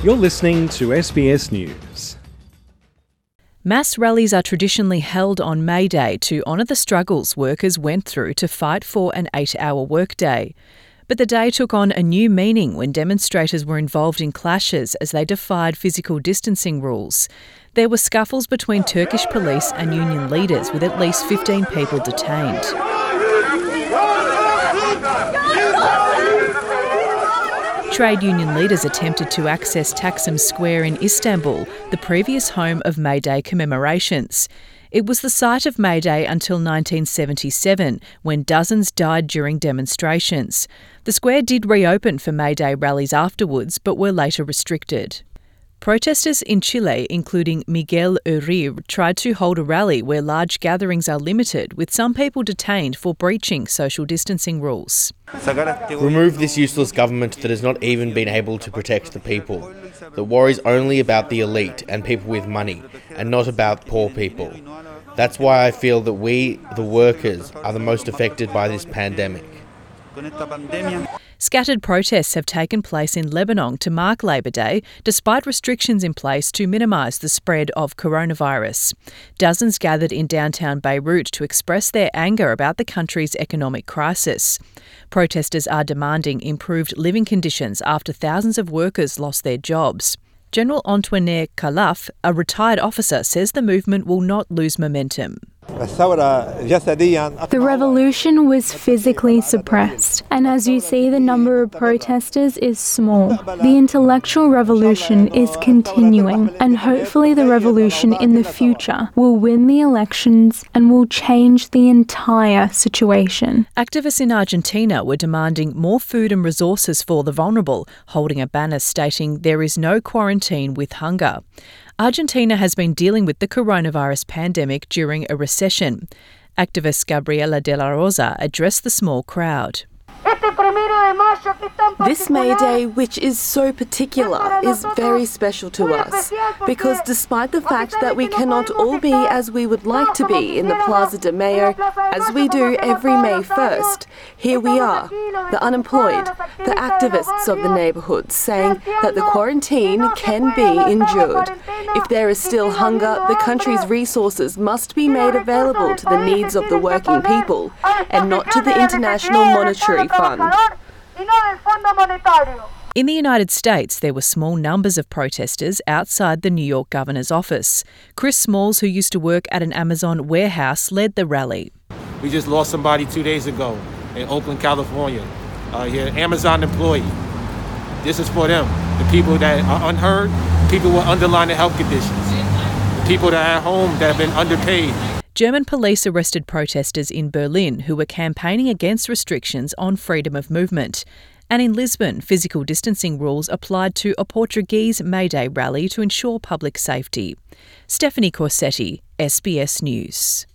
You're listening to SBS News. Mass rallies are traditionally held on May Day to honour the struggles workers went through to fight for an 8-hour workday. But the day took on a new meaning when demonstrators were involved in clashes as they defied physical distancing rules. There were scuffles between Turkish police and union leaders, with at least 15 people detained. Trade union leaders attempted to access Taksim Square in Istanbul, the previous home of May Day commemorations. It was the site of May Day until 1977, when dozens died during demonstrations. The square did reopen for May Day rallies afterwards, but were later restricted. Protesters in Chile, including Miguel Uribe, tried to hold a rally where large gatherings are limited, with some people detained for breaching social distancing rules. Remove this useless government that has not even been able to protect the people, that worries only about the elite and people with money, and not about poor people. That's why I feel that we, the workers, are the most affected by this pandemic. Scattered protests have taken place in Lebanon to mark Labor Day, despite restrictions in place to minimise the spread of coronavirus. Dozens gathered in downtown Beirut to express their anger about the country's economic crisis. Protesters are demanding improved living conditions after thousands of workers lost their jobs. General Antoine Khalaf, a retired officer, says the movement will not lose momentum. The revolution was physically suppressed, and as you see, the number of protesters is small. The intellectual revolution is continuing, and hopefully the revolution in the future will win the elections and will change the entire situation. Activists in Argentina were demanding more food and resources for the vulnerable, holding a banner stating there is no quarantine with hunger. Argentina has been dealing with the coronavirus pandemic during a recession. Activist Gabriela de la Rosa addressed the small crowd. This May Day, which is so particular, is very special to us because despite the fact that we cannot all be as we would like to be in the Plaza de Mayo, as we do every May 1st, here we are, the unemployed, the activists of the neighbourhood, saying that the quarantine can be endured. If there is still hunger, the country's resources must be made available to the needs of the working people and not to the International Monetary Fund. In the United States, there were small numbers of protesters outside the New York governor's office. Chris Smalls, who used to work at an Amazon warehouse, led the rally. We just lost somebody 2 days ago in Oakland, California. An Amazon employee. This is for them, the people that are unheard, people with underlying health conditions, people that are at home that have been underpaid. German police arrested protesters in Berlin who were campaigning against restrictions on freedom of movement. And in Lisbon, physical distancing rules applied to a Portuguese May Day rally to ensure public safety. Stephanie Corsetti, SBS News.